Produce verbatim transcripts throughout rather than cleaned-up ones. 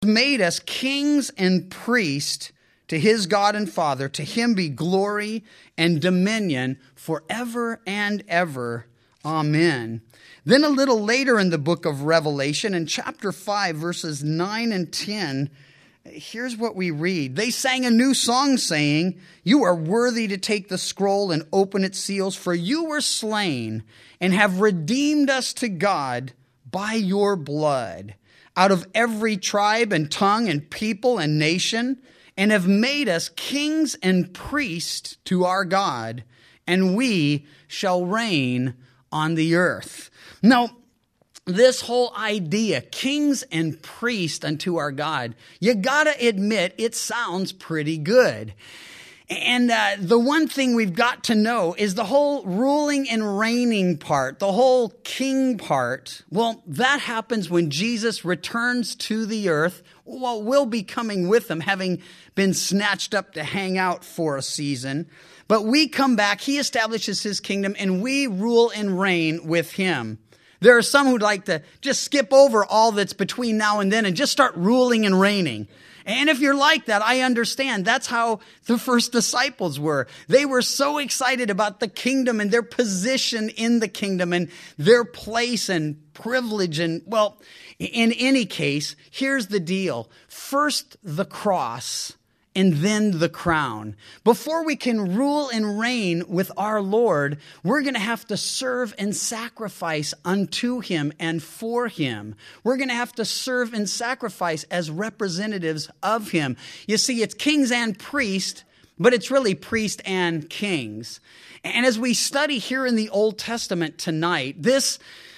made us kings and priests to his God and Father. To him be glory and dominion forever and ever. Amen. Then a little later in the book of Revelation, in chapter five, verses nine and ten, here's what we read. They sang a new song saying, "You are worthy to take the scroll and open its seals, for you were slain and have redeemed us to God by your blood out of every tribe and tongue and people and nation, and have made us kings and priests to our God, and we shall reign on the earth." Now, this whole idea, kings and priests unto our God, you gotta admit it sounds pretty good. And uh, the one thing we've got to know is the whole ruling and reigning part, the whole king part. Well, that happens when Jesus returns to the earth. Well, we'll be coming with him, having been snatched up to hang out for a season. But we come back, he establishes his kingdom, and we rule and reign with him. There are some who'd like to just skip over all that's between now and then and just start ruling and reigning. And if you're like that, I understand. That's how the first disciples were. They were so excited about the kingdom and their position in the kingdom and their place and privilege. And, well, in any case, here's the deal. First, the cross, and then the crown. Before we can rule and reign with our Lord, we're going to have to serve and sacrifice unto him and for him. We're going to have to serve and sacrifice as representatives of him. You see, it's kings and priests, but it's really priest and kings. And as we study here in the Old Testament tonight, this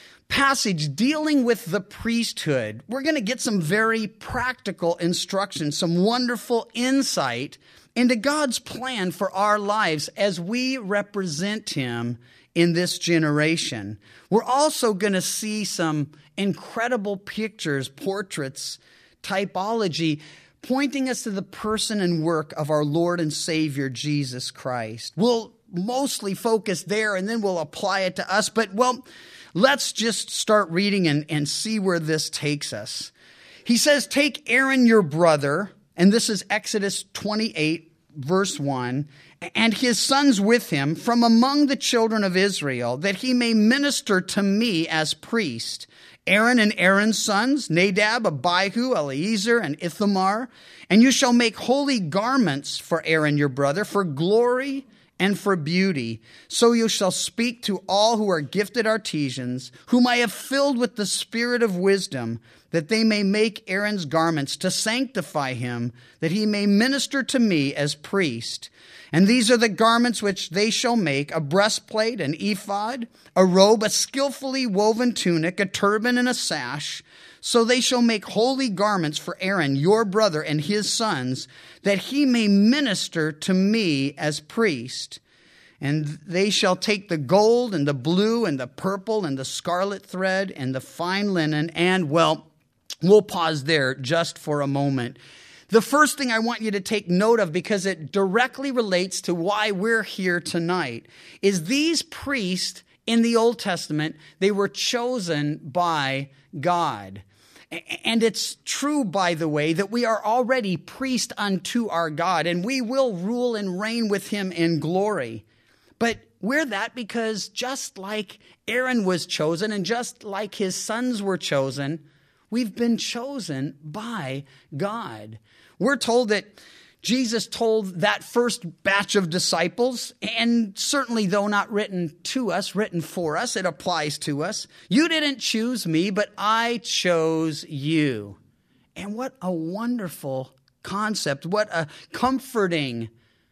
passage dealing with the priesthood, we're going to get some very practical instruction, some wonderful insight into God's plan for our lives as we represent him in this generation. We're also going to see some incredible pictures, portraits, typology, pointing us to the person and work of our Lord and Savior, Jesus Christ. We'll mostly focus there, and then we'll apply it to us. But, well, let's just start reading and, and see where this takes us. He says, "Take Aaron your brother," and this is Exodus twenty-eight, verse one, "and his sons with him from among the children of Israel, that he may minister to me as priest. Aaron and Aaron's sons, Nadab, Abihu, Eleazar, and Ithamar. And you shall make holy garments for Aaron your brother, for glory and for beauty. So you shall speak to all who are gifted artisans, whom I have filled with the spirit of wisdom, that they may make Aaron's garments to sanctify him, that he may minister to me as priest. And these are the garments which they shall make: a breastplate, an ephod, a robe, a skillfully woven tunic, a turban, and a sash. So they shall make holy garments for Aaron, your brother, and his sons, that he may minister to me as priest. And they shall take the gold and the blue and the purple and the scarlet thread and the fine linen." And, well, we'll pause there just for a moment. The first thing I want you to take note of, because it directly relates to why we're here tonight, is these priests in the Old Testament, they were chosen by God. And it's true, by the way, that we are already priests unto our God, and we will rule and reign with him in glory. But we're that because just like Aaron was chosen and just like his sons were chosen, we've been chosen by God. We're told that Jesus told that first batch of disciples, and certainly though not written to us, written for us, it applies to us. "You didn't choose me, but I chose you." And what a wonderful concept. What a comforting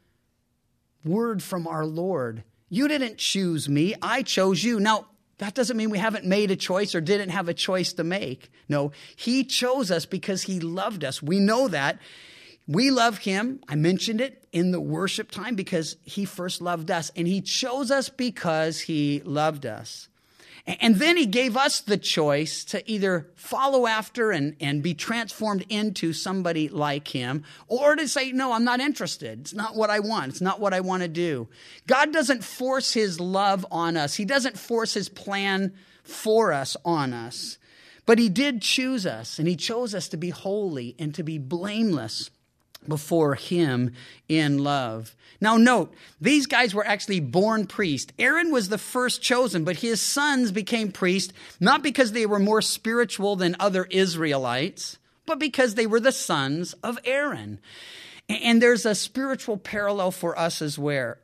word from our Lord. You didn't choose me, I chose you. Now, that doesn't mean we haven't made a choice or didn't have a choice to make. No, he chose us because he loved us. We know that. We love him. I mentioned it in the worship time because he first loved us, and he chose us because he loved us. And then he gave us the choice to either follow after and, and be transformed into somebody like him, or to say, no, I'm not interested. It's not what I want. It's not what I want to do. God doesn't force his love on us. He doesn't force his plan for us on us. But he did choose us, and he chose us to be holy and to be blameless before him in love. Now note, these guys were actually born priests. Aaron was the first chosen, but his sons became priests, not because they were more spiritual than other Israelites, but because they were the sons of Aaron. And there's a spiritual parallel for us as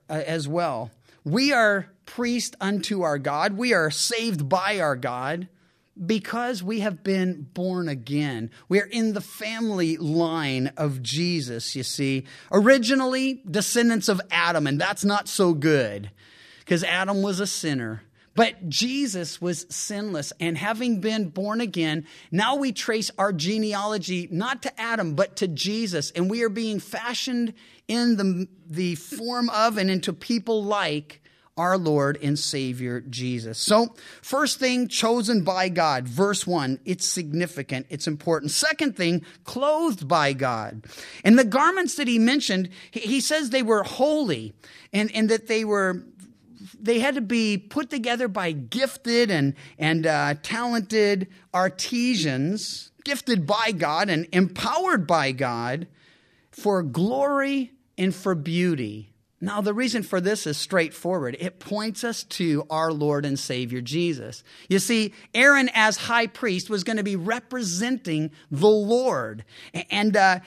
well. We are priests unto our God. We are saved by our God because we have been born again. We are in the family line of Jesus, you see. Originally, descendants of Adam, and that's not so good because Adam was a sinner. But Jesus was sinless, and having been born again, now we trace our genealogy not to Adam, but to Jesus. And we are being fashioned in the, the form of and into people like our Lord and Savior, Jesus. So, first thing, chosen by God. Verse one, it's significant, it's important. Second thing, clothed by God. And the garments that he mentioned, he, he says they were holy, and, and that they were... They had to be put together by gifted and, and uh, talented artisans, gifted by God and empowered by God for glory and for beauty. Now, the reason for this is straightforward. It points us to our Lord and Savior, Jesus. You see, Aaron as high priest was going to be representing the Lord. And uh,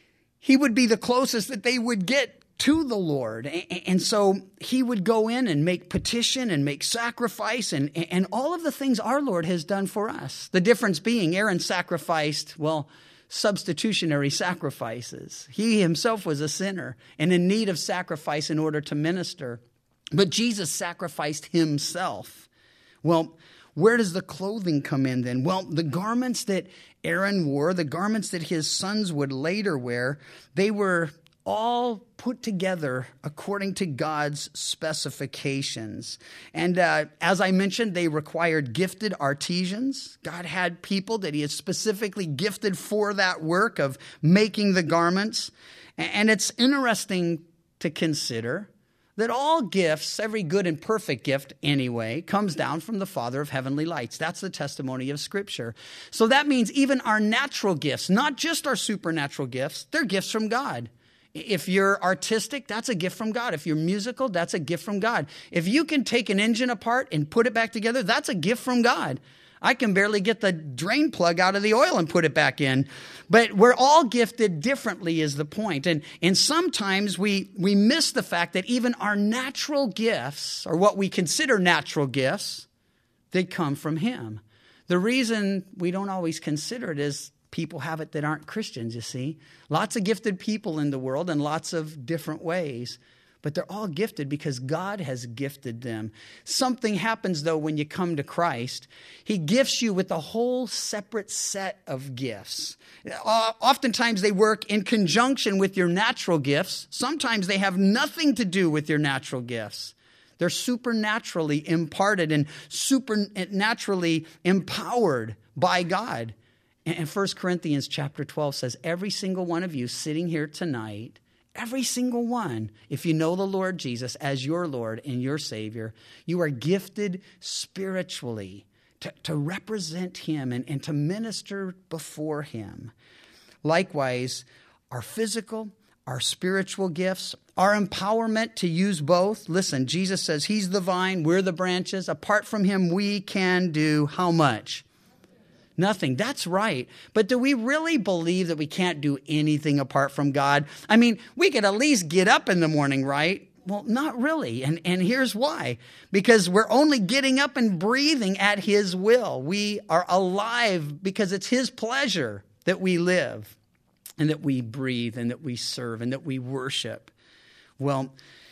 he would be the closest that they would get to the Lord. And so he would go in and make petition and make sacrifice and, and all of the things our Lord has done for us. The difference being Aaron sacrificed, well, substitutionary sacrifices. He himself was a sinner and in need of sacrifice in order to minister. But Jesus sacrificed himself. Well, where does the clothing come in then? Well, the garments that Aaron wore, the garments that his sons would later wear, they were all put together according to God's specifications. And uh, as I mentioned, they required gifted artisans. God had people that he had specifically gifted for that work of making the garments. And it's interesting to consider that all gifts, every good and perfect gift anyway, comes down from the Father of heavenly lights. That's the testimony of Scripture. So that means even our natural gifts, not just our supernatural gifts, they're gifts from God. If you're artistic, that's a gift from God. If you're musical, that's a gift from God. If you can take an engine apart and put it back together, that's a gift from God. I can barely get the drain plug out of the oil and put it back in. But we're all gifted differently is the point. And, and sometimes we, we miss the fact that even our natural gifts, or what we consider natural gifts, they come from him. The reason we don't always consider it is people have it that aren't Christians, you see. Lots of gifted people in the world in lots of different ways. But they're all gifted because God has gifted them. Something happens, though, when you come to Christ. He gifts you with a whole separate set of gifts. Uh, oftentimes they work in conjunction with your natural gifts. Sometimes they have nothing to do with your natural gifts. They're supernaturally imparted and supernaturally empowered by God. And First Corinthians chapter twelve says, every single one of you sitting here tonight, every single one, if you know the Lord Jesus as your Lord and your Savior, you are gifted spiritually to, to represent him and, and to minister before him. Likewise, our physical, our spiritual gifts, our empowerment to use both. Listen, Jesus says he's the vine, we're the branches. Apart from him, we can do how much? Nothing. That's right. But do we really believe that we can't do anything apart from God? I mean, we could at least get up in the morning, right? Well, not really. And, and here's why. Because we're only getting up and breathing at his will. We are alive because it's his pleasure that we live and that we breathe and that we serve and that we worship. Well,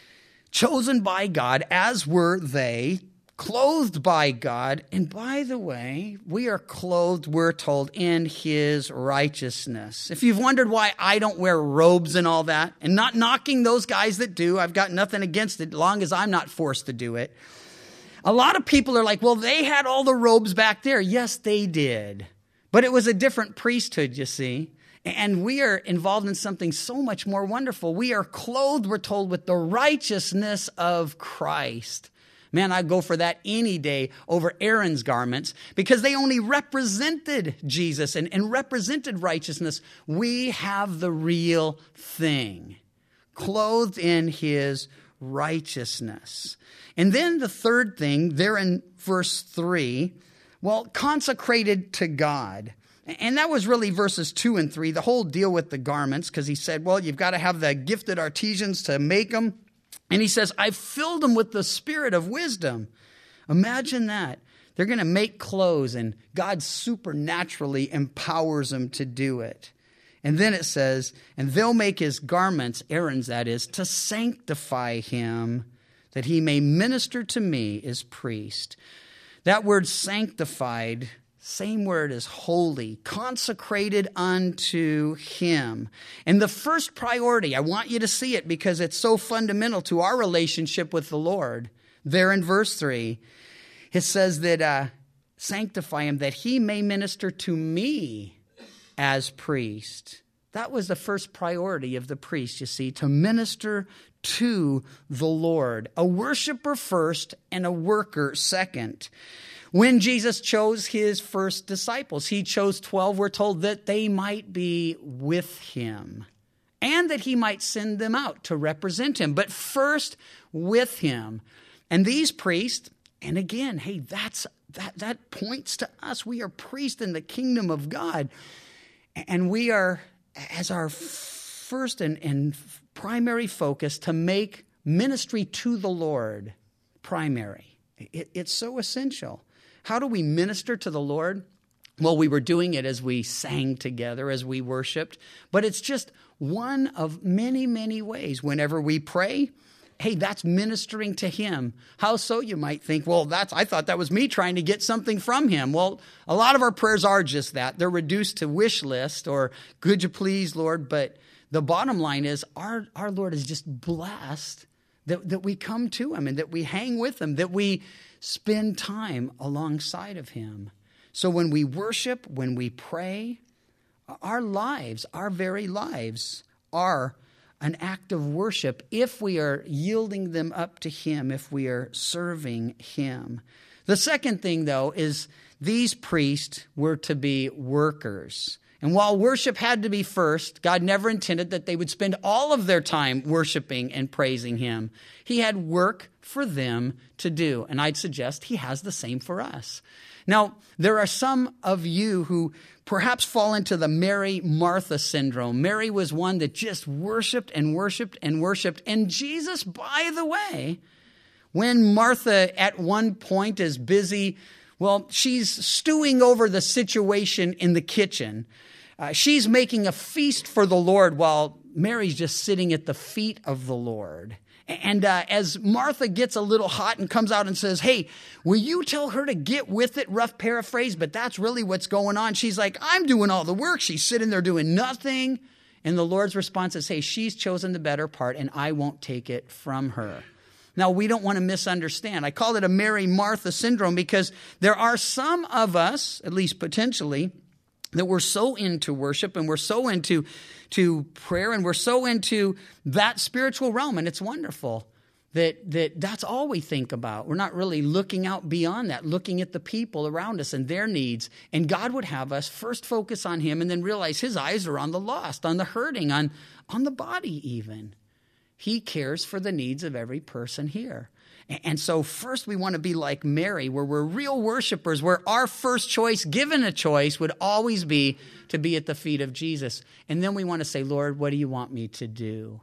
chosen by God, as were they, clothed by God. And by the way, we are clothed, we're told, in his righteousness. If you've wondered why I don't wear robes and all that, and not knocking those guys that do, I've got nothing against it, as long as I'm not forced to do it. A lot of people are like, well, they had all the robes back there. Yes, they did. But it was a different priesthood, you see. And we are involved in something so much more wonderful. We are clothed, we're told, with the righteousness of Christ. Man, I'd go for that any day over Aaron's garments because they only represented Jesus and, and represented righteousness. We have the real thing, clothed in his righteousness. And then the third thing, there in verse three, well, consecrated to God. And that was really verses two and three, the whole deal with the garments, because he said, well, you've got to have the gifted artisans to make them. And he says, I've filled them with the spirit of wisdom. Imagine that. They're going to make clothes, and God supernaturally empowers them to do it. And then it says, and they'll make his garments, Aaron's that is, to sanctify him, that he may minister to me as priest. That word sanctified, same word as holy, consecrated unto him. And the first priority, I want you to see it because it's so fundamental to our relationship with the Lord. There in verse three, it says that uh, sanctify him, that he may minister to me as priest. That was the first priority of the priest, you see, to minister to the Lord. A worshiper first and a worker second. When Jesus chose his first disciples, he chose twelve, we're told, that they might be with him and that he might send them out to represent him. But first, with him. And these priests, and again, hey, that's that, that points to us. We are priests in the kingdom of God. And we are, as our first and, and primary focus, to make ministry to the Lord primary. It, it's so essential. How do we minister to the Lord? Well, we were doing it as we sang together, as we worshiped. But it's just one of many, many ways. Whenever we pray, hey, that's ministering to him. How so, you might think? Well, that's I thought that was me trying to get something from him. Well, a lot of our prayers are just that. They're reduced to wish list or, could you please, Lord? But the bottom line is our, our Lord is just blessed that, that we come to him and that we hang with him, that we spend time alongside of him. So when we worship, when we pray, our lives, our very lives are an act of worship if we are yielding them up to him, if we are serving him. The second thing, though, is these priests were to be workers. And while worship had to be first, God never intended that they would spend all of their time worshiping and praising him. He had work for them to do. And I'd suggest he has the same for us. Now, there are some of you who perhaps fall into the Mary Martha syndrome. Mary was one that just worshiped and worshiped and worshiped. And Jesus, by the way, when Martha at one point is busy, well, she's stewing over the situation in the kitchen. Uh, she's making a feast for the Lord while Mary's just sitting at the feet of the Lord. And uh, as Martha gets a little hot and comes out and says, hey, will you tell her to get with it? Rough paraphrase, but that's really what's going on. She's like, I'm doing all the work. She's sitting there doing nothing. And the Lord's response is, hey, she's chosen the better part and I won't take it from her. Now, we don't want to misunderstand. I call it a Mary Martha syndrome because there are some of us, at least potentially, that we're so into worship and we're so into to prayer and we're so into that spiritual realm, and it's wonderful that, that that's all we think about. We're not really looking out beyond that, looking at the people around us and their needs. And God would have us first focus on him and then realize his eyes are on the lost, on the hurting, on, on the body even. He cares for the needs of every person here. And so first we want to be like Mary, where we're real worshipers, where our first choice, given a choice, would always be to be at the feet of Jesus. And then we want to say, Lord, what do you want me to do?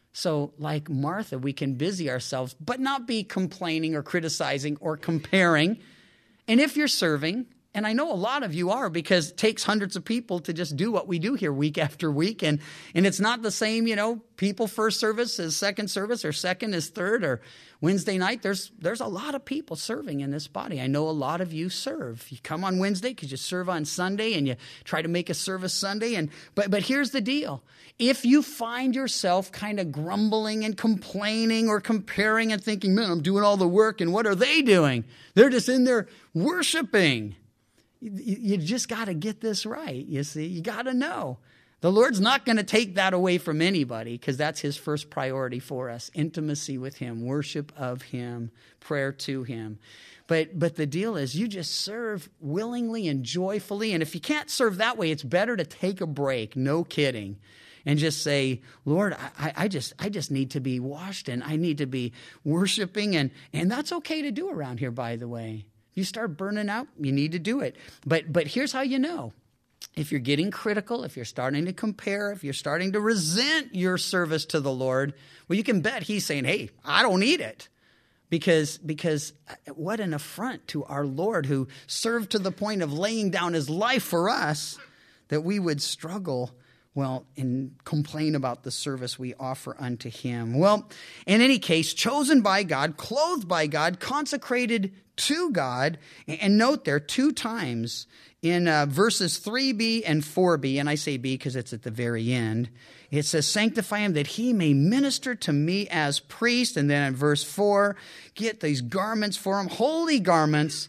So like Martha, we can busy ourselves, but not be complaining or criticizing or comparing. And if you're serving, and I know a lot of you are, because it takes hundreds of people to just do what we do here week after week. And, and it's not the same, you know, people first service as second service or second as third or Wednesday night. There's there's a lot of people serving in this body. I know a lot of you serve. You come on Wednesday because you serve on Sunday and you try to make a service Sunday. And but but here's the deal. If you find yourself kind of grumbling and complaining or comparing and thinking, man, I'm doing all the work and what are they doing? They're just in there worshiping. You just got to get this right, you see. You got to know The Lord's not going to take that away from anybody because that's his first priority for us. Intimacy with him, worship of him, prayer to him. But but the deal is you just serve willingly and joyfully. And if you can't serve that way, it's better to take a break. No kidding. And just say, Lord, I, I just I just need to be washed and I need to be worshiping. And, and that's okay to do around here, by the way. If you start burning out, you need to do it. But but here's how you know. If you're getting critical, if you're starting to compare, if you're starting to resent your service to the Lord, well, you can bet he's saying, hey, I don't need it. Because, because what an affront to our Lord who served to the point of laying down his life for us that we would struggle, well, and complain about the service we offer unto him. Well, in any case, chosen by God, clothed by God, consecrated to God, and note there two times in uh, verses three b and four b, and I say b because it's at the very end, it says, sanctify him that he may minister to me as priest. And then in verse four, get these garments for him, holy garments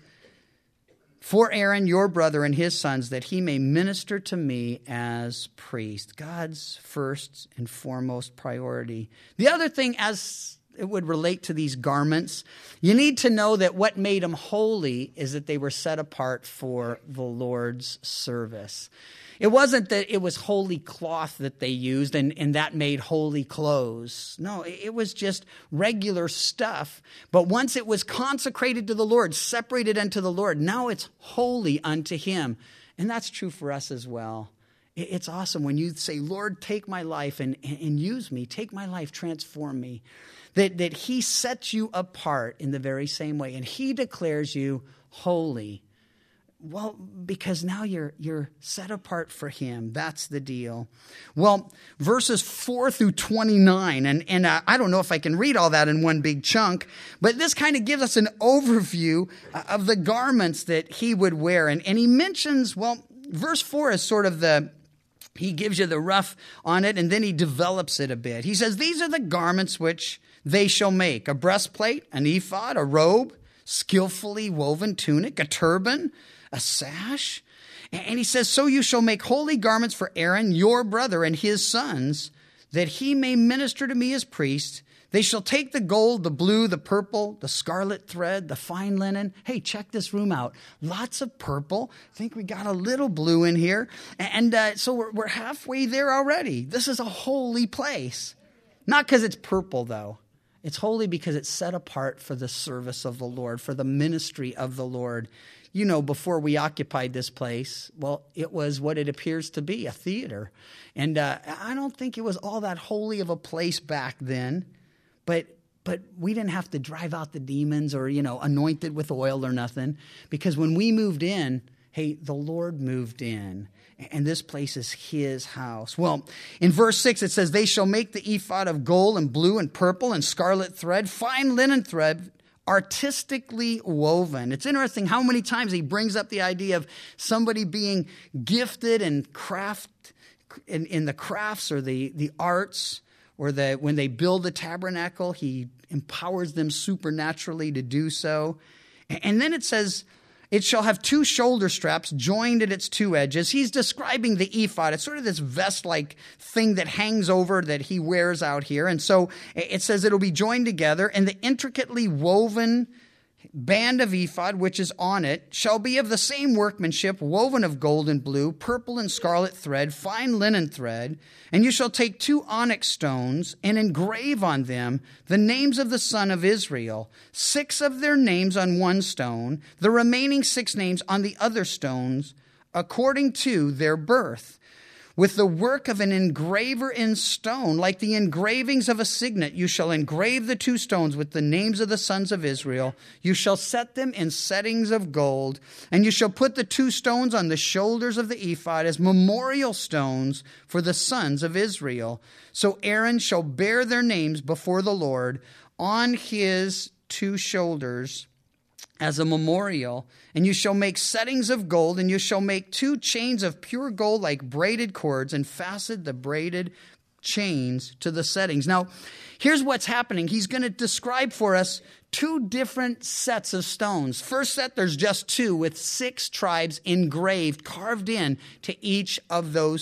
for Aaron, your brother, and his sons, that he may minister to me as priest. God's first and foremost priority. The other thing, as it would relate to these garments, you need to know that what made them holy is that they were set apart for the Lord's service. It wasn't that it was holy cloth that they used and, and that made holy clothes. No, it was just regular stuff. But once it was consecrated to the Lord, separated unto the Lord, now it's holy unto him. And that's true for us as well. It's awesome when you say, Lord, take my life and, and use me. Take my life, transform me. That, that he sets you apart in the very same way. And he declares you holy. Well, because now you're you're set apart for him. That's the deal. Well, verses four through twenty-nine, and, and uh, I don't know if I can read all that in one big chunk, but this kind of gives us an overview of the garments that he would wear. And, and he mentions, well, verse four is sort of the, he gives you the rough on it, and then he develops it a bit. He says, these are the garments which they shall make: a breastplate, an ephod, a robe, skillfully woven tunic, a turban, a sash. And he says, so you shall make holy garments for Aaron, your brother, and his sons, that he may minister to me as priest. They shall take the gold, the blue, the purple, the scarlet thread, the fine linen. Hey, check this room out. Lots of purple. I think we got a little blue in here. And uh, so we're, we're halfway there already. This is a holy place. Not because it's purple, though. It's holy because it's set apart for the service of the Lord, for the ministry of the Lord. You know, before we occupied this place, well, it was what it appears to be, a theater. And uh, I don't think it was all that holy of a place back then, but but we didn't have to drive out the demons or, you know, anoint it with oil or nothing, because when we moved in, hey, the Lord moved in, and this place is his house. Well, in verse six, it says, they shall make the ephod of gold and blue and purple and scarlet thread, fine linen thread, artistically woven. It's interesting how many times he brings up the idea of somebody being gifted in craft, in, in the crafts or the, the arts, or the, when they build the tabernacle, he empowers them supernaturally to do so. And then it says, it shall have two shoulder straps joined at its two edges. He's describing the ephod. It's sort of this vest-like thing that hangs over that he wears out here. And so it says it'll be joined together, and the intricately woven band of ephod, which is on it, shall be of the same workmanship, woven of gold and blue, purple and scarlet thread, fine linen thread. And you shall take two onyx stones and engrave on them the names of the son of Israel, six of their names on one stone, the remaining six names on the other stones, according to their birth, with the work of an engraver in stone, like the engravings of a signet. You shall engrave the two stones with the names of the sons of Israel. You shall set them in settings of gold, and you shall put the two stones on the shoulders of the ephod as memorial stones for the sons of Israel. So Aaron shall bear their names before the Lord on his two shoulders as a memorial. And you shall make settings of gold, and you shall make two chains of pure gold like braided cords, and fasten the braided chains to the settings. Now, here's what's happening. He's going to describe for us two different sets of stones. First set, there's just two with six tribes engraved, carved in to each of those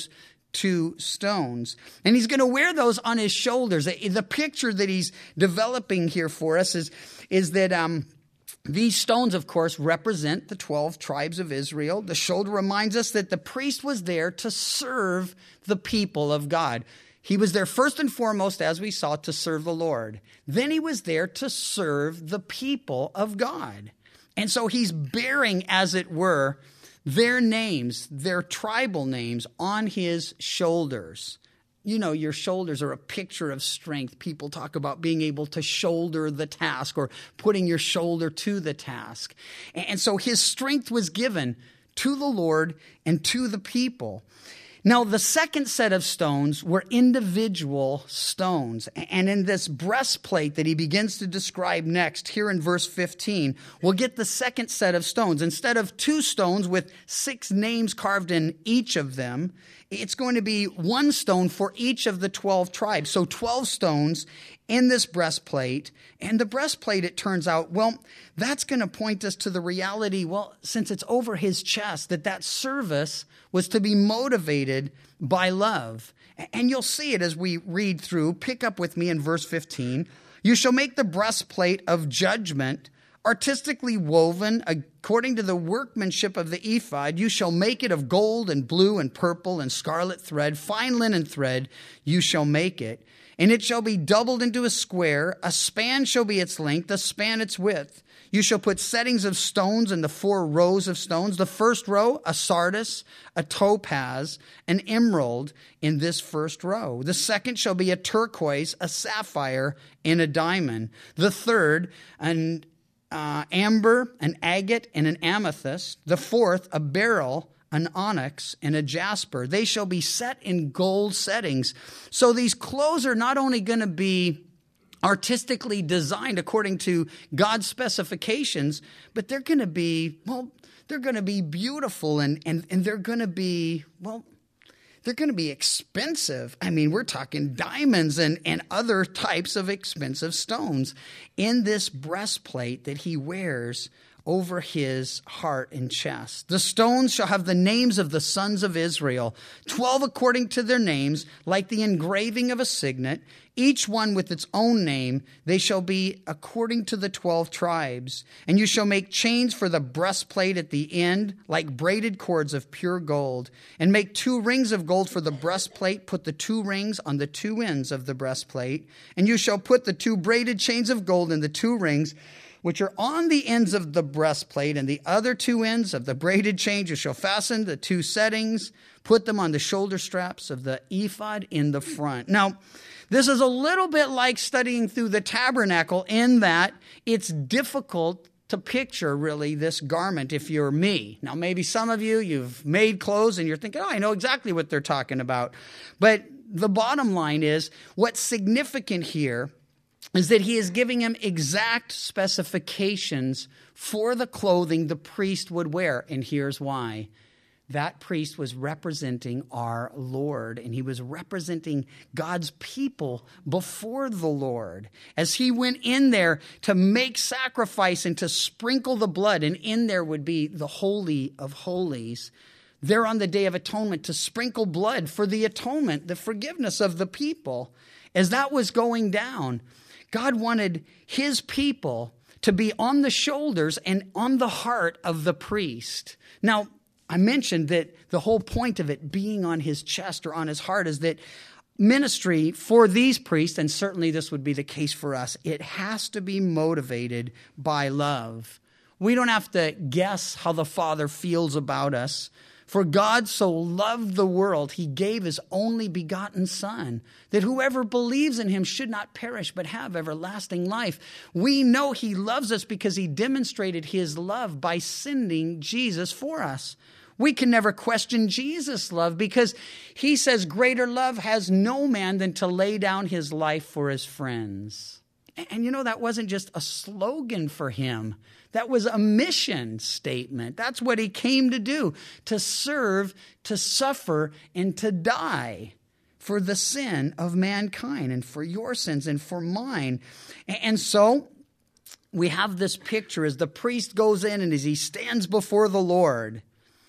two stones. And he's going to wear those on his shoulders. The picture that he's developing here for us is, is that um, these stones, of course, represent the twelve tribes of Israel. The shoulder reminds us that the priest was there to serve the people of God. He was there first and foremost, as we saw, to serve the Lord. Then he was there to serve the people of God. And so he's bearing, as it were, their names, their tribal names on his shoulders. You know, your shoulders are a picture of strength. People talk about being able to shoulder the task or putting your shoulder to the task. And so his strength was given to the Lord and to the people. Now, the second set of stones were individual stones. And in this breastplate that he begins to describe next, here in verse fifteen, we'll get the second set of stones. Instead of two stones with six names carved in each of them, it's going to be one stone for each of the twelve tribes. So twelve stones in this breastplate. And the breastplate, it turns out, well, that's going to point us to the reality, well, since it's over his chest, that that service was to be motivated by love. And you'll see it as we read through. Pick up with me in verse fifteen. You shall make the breastplate of judgment, artistically woven according to the workmanship of the ephod. You shall make it of gold and blue and purple and scarlet thread, fine linen thread, you shall make it. And it shall be doubled into a square. A span shall be its length, a span its width. You shall put settings of stones in the four rows of stones. The first row, a sardius, a topaz, an emerald in this first row. The second shall be a turquoise, a sapphire, and a diamond. The third, an uh, amber, an agate, and an amethyst. The fourth, a beryl, an onyx, and a jasper. They shall be set in gold settings. So these clothes are not only going to be artistically designed according to God's specifications, but they're going to be, well, they're going to be beautiful and, and, and they're going to be, well, they're going to be expensive. I mean, we're talking diamonds and, and other types of expensive stones in this breastplate that he wears over his heart and chest. The stones shall have the names of the sons of Israel, twelve according to their names, like the engraving of a signet, each one with its own name. They shall be according to the twelve tribes. And you shall make chains for the breastplate at the end, like braided cords of pure gold. And make two rings of gold for the breastplate. Put the two rings on the two ends of the breastplate. And you shall put the two braided chains of gold in the two rings, which are on the ends of the breastplate, and the other two ends of the braided chains you shall fasten the two settings, put them on the shoulder straps of the ephod in the front. Now, this is a little bit like studying through the tabernacle in that it's difficult to picture really this garment if you're me. Now, maybe some of you, you've made clothes and you're thinking, oh, I know exactly what they're talking about. But the bottom line is, what's significant here is that he is giving him exact specifications for the clothing the priest would wear. And here's why. That priest was representing our Lord, and he was representing God's people before the Lord. As he went in there to make sacrifice and to sprinkle the blood, and in there would be the Holy of Holies, there on the Day of Atonement to sprinkle blood for the atonement, the forgiveness of the people. As that was going down, God wanted his people to be on the shoulders and on the heart of the priest. Now, I mentioned that the whole point of it being on his chest or on his heart is that ministry for these priests, and certainly this would be the case for us, it has to be motivated by love. We don't have to guess how the Father feels about us. For God so loved the world, he gave his only begotten Son, that whoever believes in him should not perish, but have everlasting life. We know he loves us because he demonstrated his love by sending Jesus for us. We can never question Jesus' love because he says greater love has no man than to lay down his life for his friends. And you know, that wasn't just a slogan for him. That was a mission statement. That's what he came to do, to serve, to suffer, and to die for the sin of mankind and for your sins and for mine. And so we have this picture as the priest goes in and as he stands before the Lord.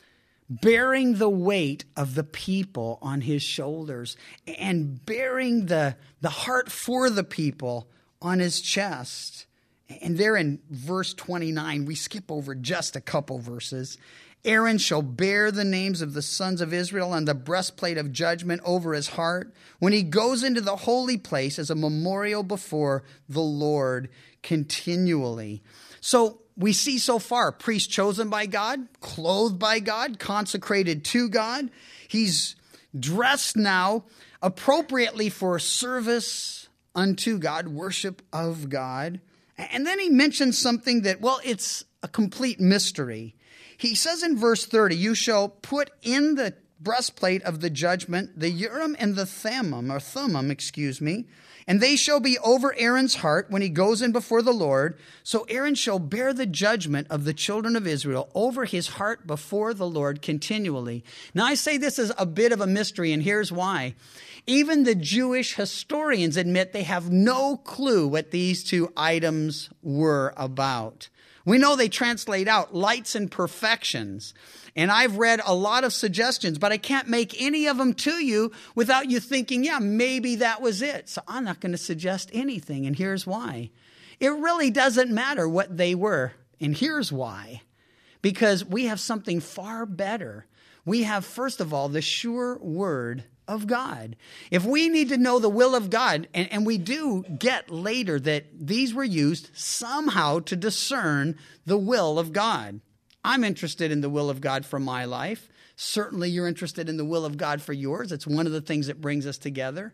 bearing the weight of the people on his shoulders and bearing the, the heart for the people on his chest. And there in verse twenty-nine, we skip over just a couple verses. Aaron shall bear the names of the sons of Israel on the breastplate of judgment over his heart when he goes into the holy place as a memorial before the Lord continually. So we see so far, priest chosen by God, clothed by God, consecrated to God. He's dressed now appropriately for service unto God, worship of God. And then he mentions something that, well, it's a complete mystery. He says in verse thirty, you shall put in the breastplate of the judgment the Urim and the Thummim, or Thummim, excuse me, and they shall be over Aaron's heart when he goes in before the Lord. So Aaron shall bear the judgment of the children of Israel over his heart before the Lord continually. Now I say this is a bit of a mystery, and here's why. Even the Jewish historians admit they have no clue what these two items were about. We know they translate out lights and perfections. And I've read a lot of suggestions, but I can't make any of them to you without you thinking, yeah, maybe that was it. So I'm not going to suggest anything, and here's why. It really doesn't matter what they were, and here's why. Because we have something far better. We have, first of all, the sure word of God. If we need to know the will of God, and, and we do get later that these were used somehow to discern the will of God. I'm interested in the will of God for my life. Certainly you're interested in the will of God for yours. It's one of the things that brings us together.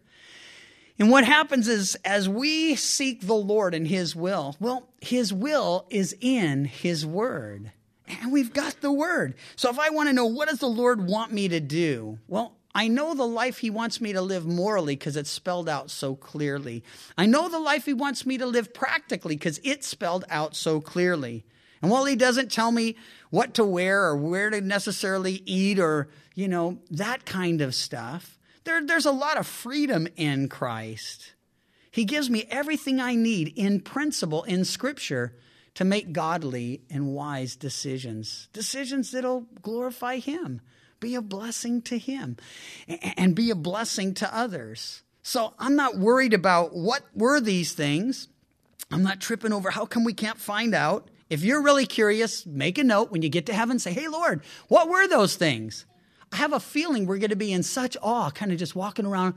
And what happens is, as we seek the Lord and his will, well, his will is in his word. And we've got the word. So if I want to know, what does the Lord want me to do? Well, I know the life he wants me to live morally because it's spelled out so clearly. I know the life he wants me to live practically because it's spelled out so clearly. And while he doesn't tell me what to wear or where to necessarily eat or, you know, that kind of stuff, there, there's a lot of freedom in Christ. He gives me everything I need in principle in Scripture to make godly and wise decisions, decisions that'll glorify him, be a blessing to him, and be a blessing to others. So I'm not worried about what were these things. I'm not tripping over how come we can't find out. If you're really curious, make a note when you get to heaven. Say, hey, Lord, what were those things? I have a feeling we're going to be in such awe, kind of just walking around.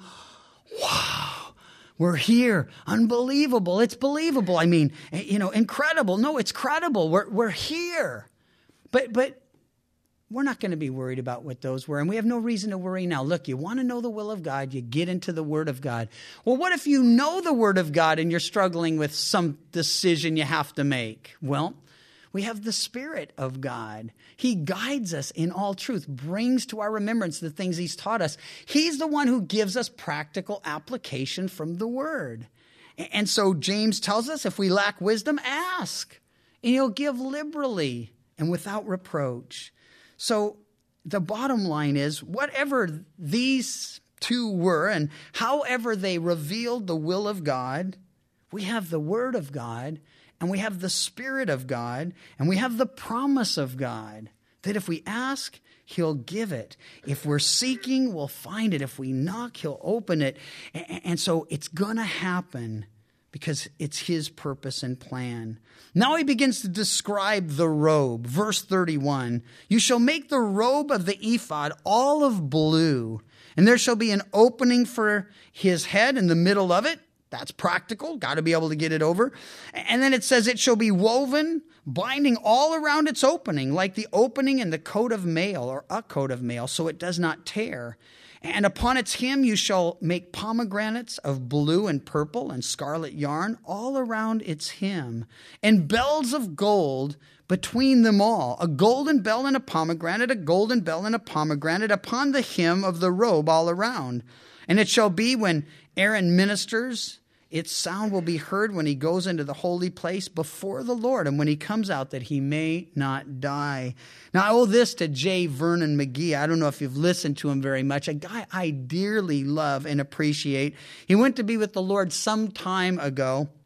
Wow, we're here. Unbelievable. It's believable. I mean, you know, incredible. No, it's credible. We're, we're here. But, but, we're not going to be worried about what those were, and we have no reason to worry now. Look, you want to know the will of God, you get into the Word of God. Well, what if you know the Word of God and you're struggling with some decision you have to make? Well, we have the Spirit of God. He guides us in all truth, brings to our remembrance the things he's taught us. He's the one who gives us practical application from the Word. And so James tells us if we lack wisdom, ask, and he'll give liberally and without reproach. So the bottom line is, whatever these two were and however they revealed the will of God, we have the Word of God and we have the Spirit of God and we have the promise of God that if we ask, he'll give it. If we're seeking, we'll find it. If we knock, he'll open it. And so it's going to happen because it's his purpose and plan. Now he begins to describe the robe. Verse thirty-one, you shall make the robe of the ephod olive blue, and there shall be an opening for his head in the middle of it. That's practical. Got to be able to get it over. And then it says it shall be woven, binding all around its opening, like the opening in the coat of mail or a coat of mail, so it does not tear. And upon its hem you shall make pomegranates of blue and purple and scarlet yarn all around its hem, and bells of gold between them all, a golden bell and a pomegranate, a golden bell and a pomegranate upon the hem of the robe all around. And it shall be when Aaron ministers, its sound will be heard when he goes into the holy place before the Lord, and when he comes out, that he may not die. Now, I owe this to J. Vernon McGee. I don't know if you've listened to him very much. A guy I dearly love and appreciate. He went to be with the Lord some time ago.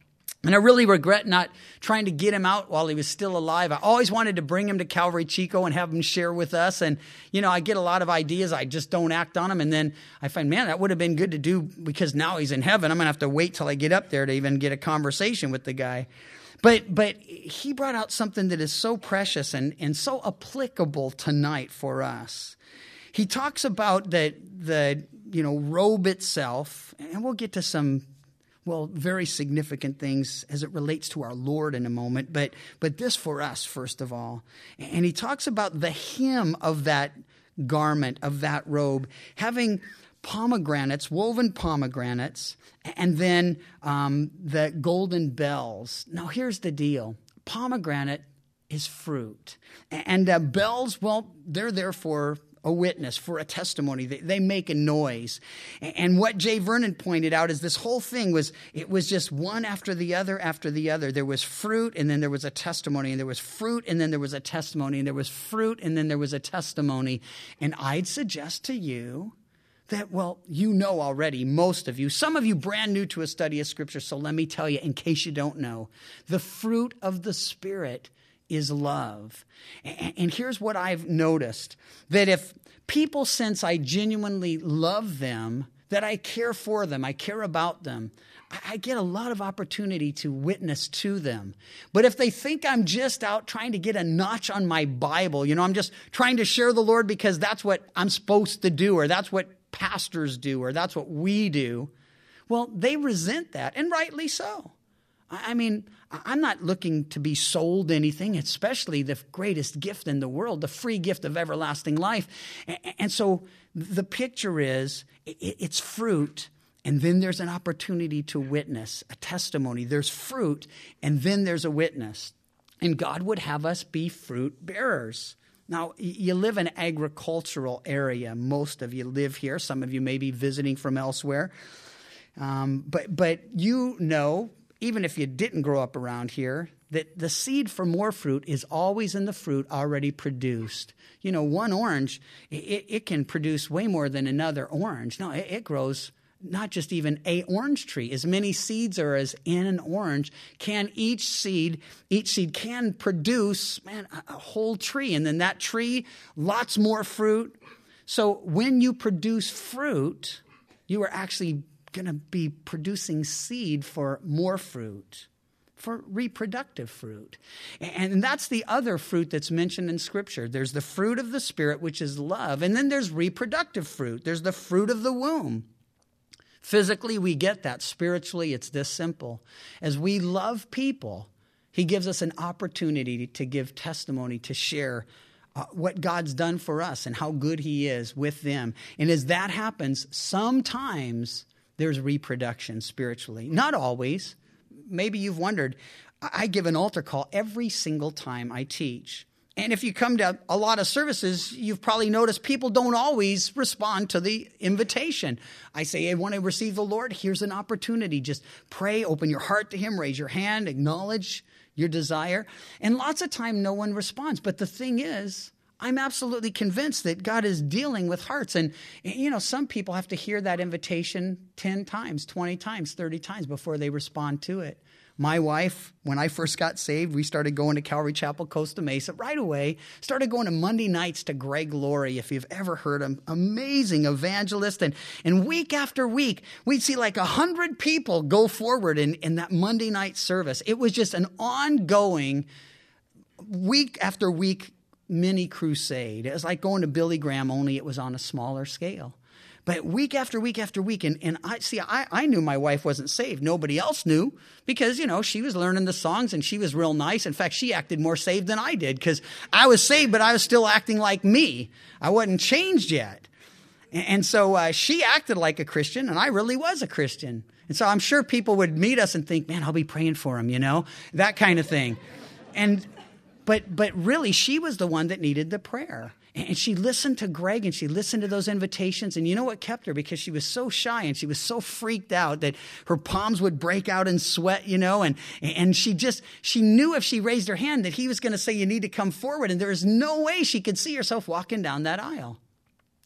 And I really regret not trying to get him out while he was still alive. I always wanted to bring him to Calvary Chico and have him share with us. And, you know, I get a lot of ideas. I just don't act on them. And then I find, man, that would have been good to do because now he's in heaven. I'm going to have to wait till I get up there to even get a conversation with the guy. But but he brought out something that is so precious and, and so applicable tonight for us. He talks about the, the, you know, robe itself. And we'll get to some Well, very significant things as it relates to our Lord in a moment, but but this for us, first of all. And he talks about the hem of that garment, of that robe, having pomegranates, woven pomegranates, and then um, the golden bells. Now, here's the deal. Pomegranate is fruit. And uh, bells, well, they're there for a witness, for a testimony. They, they make a noise. And what Jay Vernon pointed out is this whole thing was, it was just one after the other after the other. There was fruit, and then there was a testimony, and there was fruit, and then there was a testimony, and there was fruit, and then there was a testimony. And I'd suggest to you that, well, you know already, most of you, some of you brand new to a study of Scripture, so let me tell you, in case you don't know, the fruit of the Spirit is love. And here's what I've noticed, that if people sense I genuinely love them, that I care for them, I care about them, I get a lot of opportunity to witness to them. But if they think I'm just out trying to get a notch on my Bible, you know, I'm just trying to share the Lord because that's what I'm supposed to do, or that's what pastors do, or that's what we do, well, they resent that, and rightly so. I mean, I'm not looking to be sold anything, especially the greatest gift in the world, the free gift of everlasting life. And so the picture is it's fruit, and then there's an opportunity to witness, a testimony. There's fruit, and then there's a witness. And God would have us be fruit bearers. Now, you live in an agricultural area. Most of you live here. Some of you may be visiting from elsewhere. Um, but but you know, even if you didn't grow up around here, that the seed for more fruit is always in the fruit already produced. You know, one orange, it, it can produce way more than another orange. No, it, it grows not just even a orange tree. As many seeds are as in an orange, can each seed, each seed can produce, man, a, a whole tree. And then that tree, lots more fruit. So when you produce fruit, you are actually going to be producing seed for more fruit, for reproductive fruit. And that's the other fruit that's mentioned in Scripture. There's the fruit of the Spirit, which is love, and then there's reproductive fruit. There's the fruit of the womb. Physically, we get that. Spiritually, it's this simple. As we love people, He gives us an opportunity to give testimony, to share Uh, what God's done for us and how good He is with them. And as that happens, sometimes there's reproduction spiritually. Not always. Maybe you've wondered, I give an altar call every single time I teach. And if you come to a lot of services, you've probably noticed people don't always respond to the invitation. I say, hey, want to receive the Lord? Here's an opportunity. Just pray, open your heart to Him, raise your hand, acknowledge your desire. And lots of time, no one responds. But the thing is, I'm absolutely convinced that God is dealing with hearts. And, you know, some people have to hear that invitation ten times, twenty times, thirty times before they respond to it. My wife, when I first got saved, we started going to Calvary Chapel, Costa Mesa right away. Started going to Monday nights to Greg Laurie, if you've ever heard him. Amazing evangelist. And, and week after week, we'd see like a hundred people go forward in, in that Monday night service. It was just an ongoing, week after week mini crusade. It was like going to Billy Graham, only it was on a smaller scale. But week after week after week, and, and I see, I, I knew my wife wasn't saved. Nobody else knew because, you know, she was learning the songs and she was real nice. In fact, she acted more saved than I did because I was saved, but I was still acting like me. I wasn't changed yet. And, and so uh, she acted like a Christian, and I really was a Christian. And so I'm sure people would meet us and think, man, I'll be praying for him, you know, that kind of thing. And but but really, she was the one that needed the prayer. And she listened to Greg, and she listened to those invitations. And you know what kept her? Because she was so shy and she was so freaked out that her palms would break out in sweat, you know. And, and she just, she knew if she raised her hand that he was going to say, you need to come forward. And there was no way she could see herself walking down that aisle.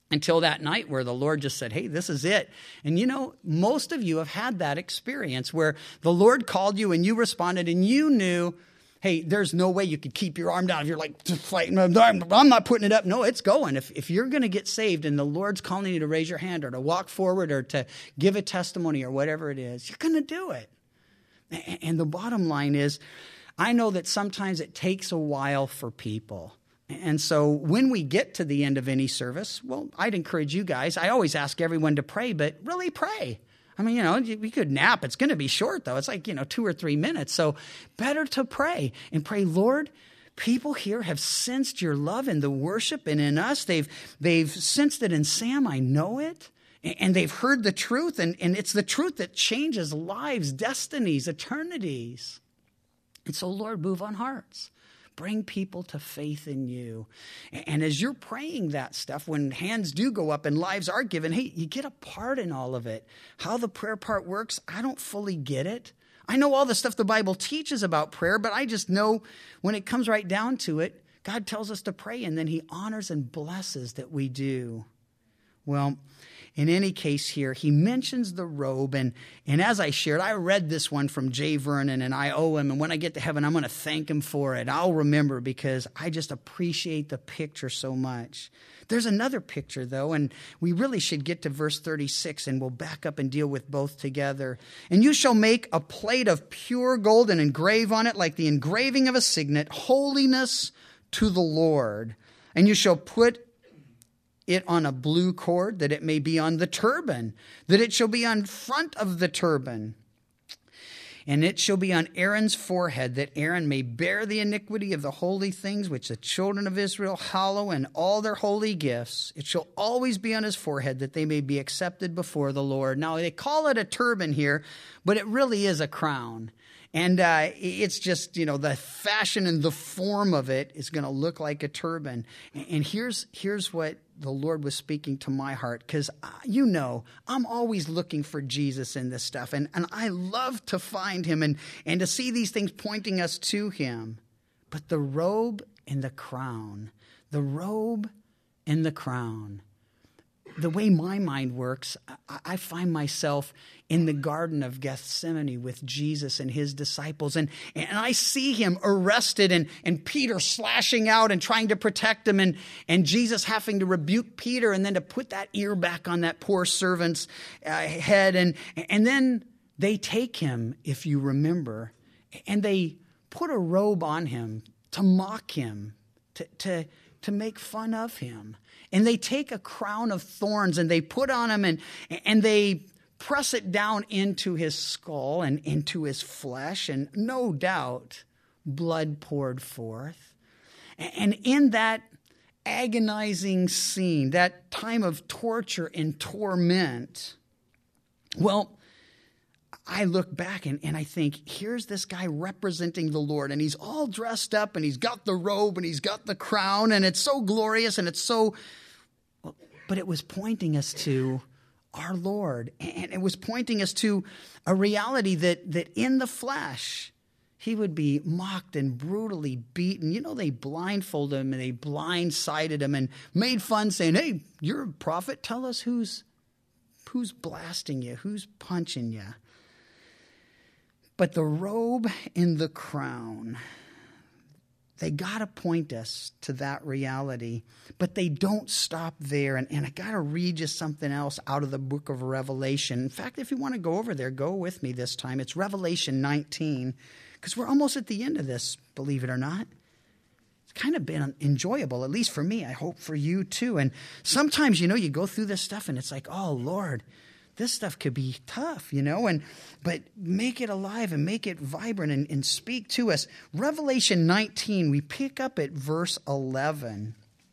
until that night where the Lord just said, hey, this is it. And you know, most of you have had that experience where the Lord called you and you responded and you knew, hey, there's no way you could keep your arm down. If you're like, fighting, I'm not putting it up. No, it's going. If, if you're going to get saved and the Lord's calling you to raise your hand or to walk forward or to give a testimony or whatever it is, you're going to do it. And the bottom line is, I know that sometimes it takes a while for people. And so when we get to the end of any service, well, I'd encourage you guys. I always ask everyone to pray, but really pray. I mean, you know, we could nap. It's going to be short, though. It's like, you know, two or three minutes. So better to pray and pray, Lord, people here have sensed your love in the worship and in us. They've they've sensed it in Sam. I know it. And they've heard the truth. And, and it's the truth that changes lives, destinies, eternities. And so, Lord, move on hearts. Bring people to faith in you. And as you're praying that stuff, when hands do go up and lives are given, hey, you get a part in all of it. How the prayer part works, I don't fully get it. I know all the stuff the Bible teaches about prayer, but I just know when it comes right down to it, God tells us to pray, and then he honors and blesses that we do. Well, in any case here, he mentions the robe, and, and as I shared, I read this one from Jay Vernon, and I owe him, and when I get to heaven, I'm going to thank him for it. I'll remember because I just appreciate the picture so much. There's another picture, though, and we really should get to verse thirty-six, and we'll back up and deal with both together. And you shall make a plate of pure gold and engrave on it like the engraving of a signet, holiness to the Lord. And you shall put it on a blue cord, that it may be on the turban, that it shall be on front of the turban. And it shall be on Aaron's forehead, that Aaron may bear the iniquity of the holy things which the children of Israel hallow, and all their holy gifts. It shall always be on his forehead, that they may be accepted before the Lord. Now, they call it a turban here, but it really is a crown. And uh, it's just, you know, the fashion and the form of it is going to look like a turban. And here's here's what the Lord was speaking to my heart, because, uh, you know, I'm always looking for Jesus in this stuff. And, and I love to find him and, and to see these things pointing us to him. But the robe and the crown, the robe and the crown, the way my mind works, I, I find myself in the Garden of Gethsemane with Jesus and his disciples. And, and I see him arrested and, and Peter slashing out and trying to protect him, and, and Jesus having to rebuke Peter and then to put that ear back on that poor servant's uh, head. And, and then they take him, if you remember, and they put a robe on him to mock him, to, to, to make fun of him. And they take a crown of thorns and they put on him, and, and they press it down into his skull and into his flesh, and no doubt blood poured forth. And in that agonizing scene, that time of torture and torment, well, I look back and, and I think, here's this guy representing the Lord, and he's all dressed up, and he's got the robe, and he's got the crown, and it's so glorious, and it's so, but it was pointing us to our Lord, and it was pointing us to a reality that, that in the flesh, he would be mocked and brutally beaten. You know, they blindfolded him and they blindsided him and made fun, saying, hey, you're a prophet. Tell us who's, who's blasting you, who's punching you. But the robe and the crown, they got to point us to that reality. But they don't stop there. And, and I got to read you something else out of the book of Revelation. In fact, if you want to go over there, go with me this time. It's Revelation nineteen, because we're almost at the end of this, believe it or not. It's kind of been enjoyable, at least for me. I hope for you too. And sometimes, you know, you go through this stuff and it's like, oh, Lord, this stuff could be tough, you know, and but make it alive and make it vibrant and, and speak to us. Revelation nineteen, we pick up at verse eleven.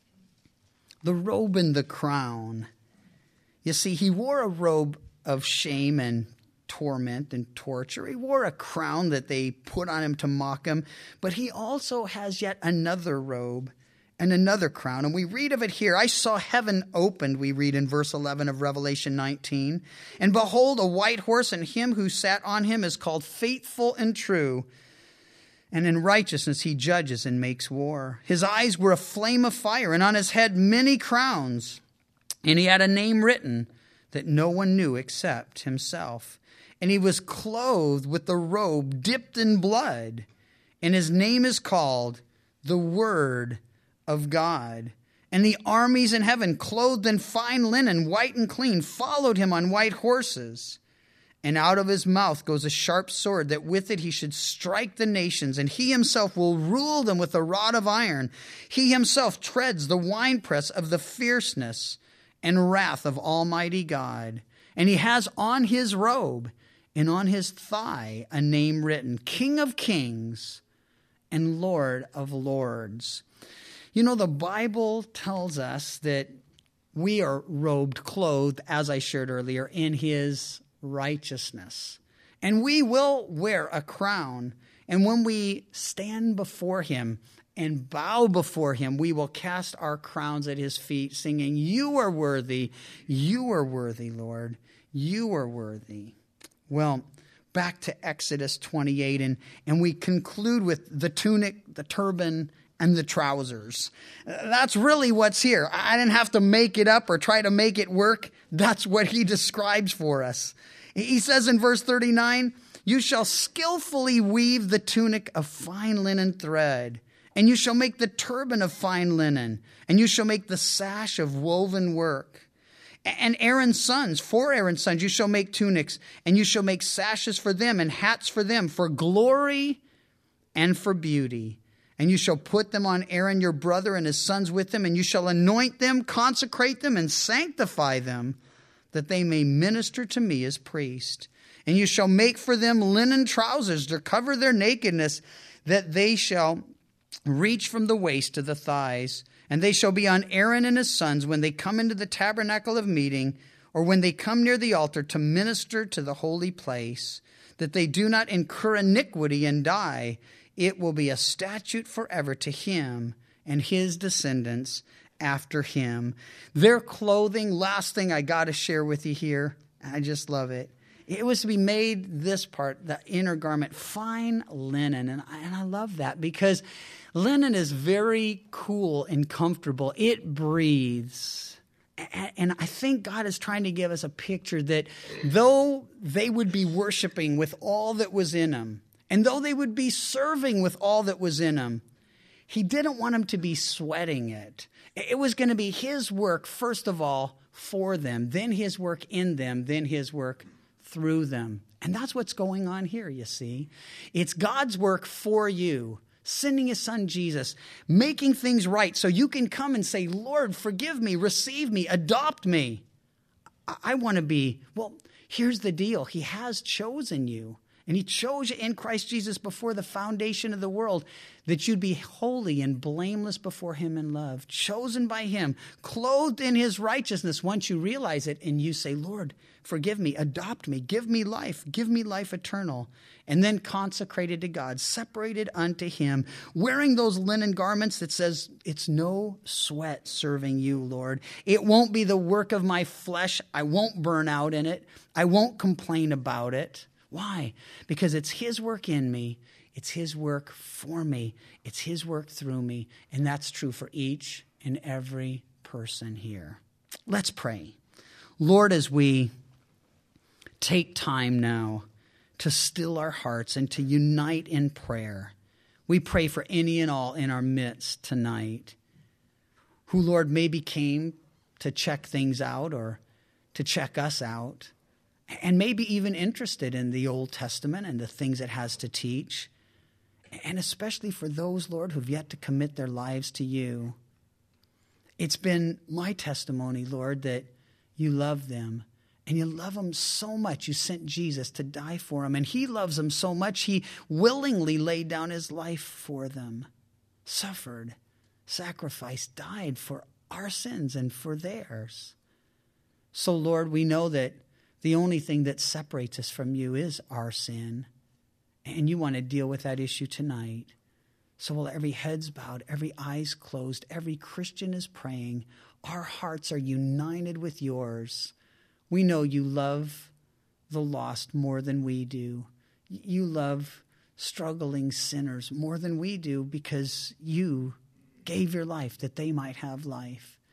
The robe and the crown. You see, he wore a robe of shame and torment and torture. He wore a crown that they put on him to mock him, but he also has yet another robe and another crown. And we read of it here. I saw heaven opened, we read in verse eleven of Revelation nineteen. And behold, a white horse, and him who sat on him is called Faithful and True. And in righteousness he judges and makes war. His eyes were a flame of fire, and on his head many crowns. And he had a name written that no one knew except himself. And he was clothed with the robe dipped in blood. And his name is called the Word of God. And the armies in heaven, clothed in fine linen, white and clean, followed him on white horses. And out of his mouth goes a sharp sword, that with it he should strike the nations, and he himself will rule them with a rod of iron. He himself treads the winepress of the fierceness and wrath of Almighty God. And he has on his robe and on his thigh a name written, King of Kings and Lord of Lords. You know, the Bible tells us that we are robed, clothed, as I shared earlier, in his righteousness. And we will wear a crown. And when we stand before him and bow before him, we will cast our crowns at his feet, singing, You are worthy, you are worthy, Lord, you are worthy. Well, back to Exodus twenty-eight, and, and we conclude with the tunic, the turban, and the trousers. That's really what's here. I didn't have to make it up or try to make it work. That's what he describes for us. He says in verse thirty-nine, You shall skillfully weave the tunic of fine linen thread, and you shall make the turban of fine linen, and you shall make the sash of woven work. And Aaron's sons, for Aaron's sons, you shall make tunics, and you shall make sashes for them and hats for them, for glory and for beauty. And you shall put them on Aaron your brother and his sons with him, and you shall anoint them, consecrate them, and sanctify them, that they may minister to me as priest. And you shall make for them linen trousers to cover their nakedness, that they shall reach from the waist to the thighs. And they shall be on Aaron and his sons when they come into the tabernacle of meeting, or when they come near the altar to minister to the holy place, that they do not incur iniquity and die. It will be a statute forever to him and his descendants after him. Their clothing, last thing I got to share with you here, I just love it. It was to be made, this part, the inner garment, fine linen. And I, and I love that because linen is very cool and comfortable. It breathes. And, and I think God is trying to give us a picture that though they would be worshiping with all that was in them, and though they would be serving with all that was in them, he didn't want them to be sweating it. It was going to be his work, first of all, for them, then his work in them, then his work through them. And that's what's going on here, you see. It's God's work for you, sending his son Jesus, making things right so you can come and say, Lord, forgive me, receive me, adopt me. I, I want to be, well, here's the deal. He has chosen you. And he chose you in Christ Jesus before the foundation of the world, that you'd be holy and blameless before him in love, chosen by him, clothed in his righteousness once you realize it and you say, Lord, forgive me, adopt me, give me life, give me life eternal. And then consecrated to God, separated unto him, wearing those linen garments that says, it's no sweat serving you, Lord. It won't be the work of my flesh. I won't burn out in it. I won't complain about it. Why? Because it's his work in me. It's his work for me. It's his work through me. And that's true for each and every person here. Let's pray. Lord, as we take time now to still our hearts and to unite in prayer, we pray for any and all in our midst tonight who, Lord, maybe came to check things out or to check us out, and maybe even interested in the Old Testament and the things it has to teach. And especially for those, Lord, who've yet to commit their lives to you. It's been my testimony, Lord, that you love them. And you love them so much. You sent Jesus to die for them. And he loves them so much, he willingly laid down his life for them. Suffered, sacrificed, died for our sins and for theirs. So, Lord, we know that the only thing that separates us from you is our sin. And you want to deal with that issue tonight. So while every head's bowed, every eye's closed, every Christian is praying, our hearts are united with yours. We know you love the lost more than we do. You love struggling sinners more than we do because you gave your life that they might have life.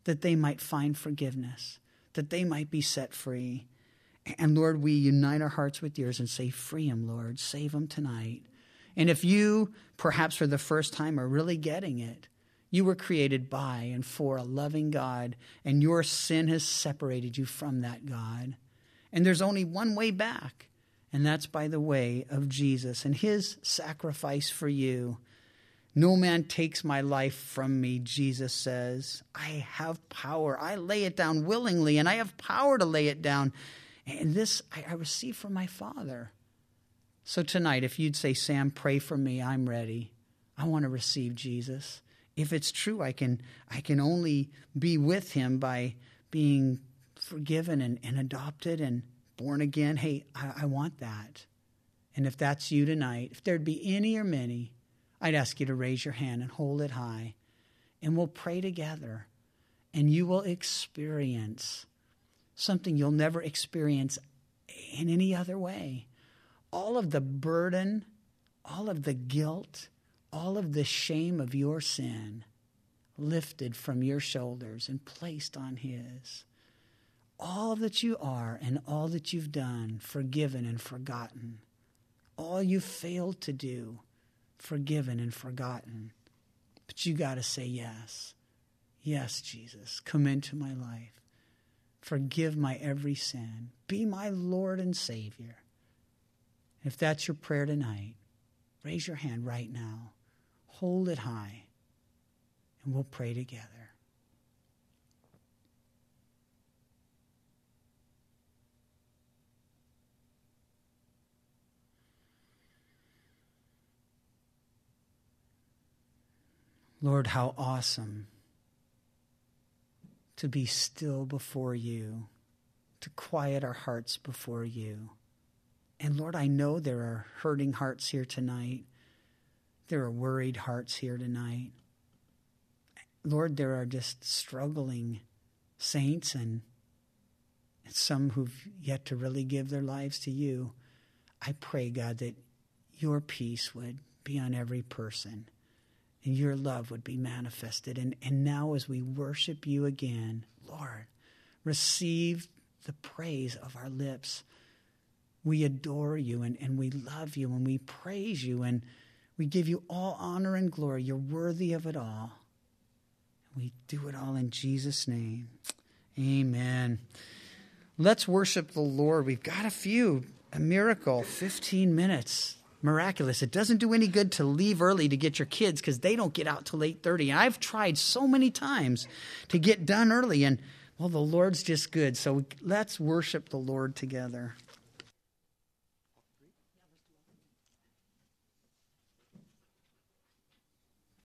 that they might find forgiveness, that they might be set free. And Lord, we unite our hearts with yours and say, free them, Lord. Save them tonight. And if you, perhaps for the first time, are really getting it, you were created by and for a loving God, and your sin has separated you from that God. And there's only one way back, and that's by the way of Jesus and his sacrifice for you. No man takes my life from me, Jesus says. I have power. I lay it down willingly, and I have power to lay it down. And this I, I receive from my Father. So tonight, if you'd say, Sam, pray for me, I'm ready. I want to receive Jesus. If it's true, I can I can only be with him by being forgiven and, and adopted and born again. Hey, I, I want that. And if that's you tonight, if there'd be any or many, I'd ask you to raise your hand and hold it high. And we'll pray together. And you will experience something you'll never experience in any other way. All of the burden, all of the guilt, all of the shame of your sin lifted from your shoulders and placed on his. All that you are and all that you've done, forgiven and forgotten. All you failed to do, forgiven and forgotten. But you got to say yes. Yes, Jesus, come into my life. Forgive my every sin. Be my Lord and Savior. If that's your prayer tonight, raise your hand right now. Hold it high, and we'll pray together. Lord, how awesome to be still before you, to quiet our hearts before you. And Lord, I know there are hurting hearts here tonight. There are worried hearts here tonight. Lord, there are just struggling saints and, and some who've yet to really give their lives to you. I pray, God, that your peace would be on every person and your love would be manifested. And, and now as we worship you again, Lord, receive the praise of our lips. We adore you and, and we love you and we praise you and we give you all honor and glory. You're worthy of it all. We do it all in Jesus' name. Amen. Let's worship the Lord. We've got a few. A miracle, fifteen minutes. Miraculous. It doesn't do any good to leave early to get your kids because they don't get out till eight thirty. And I've tried so many times to get done early, and, well, the Lord's just good. So let's worship the Lord together.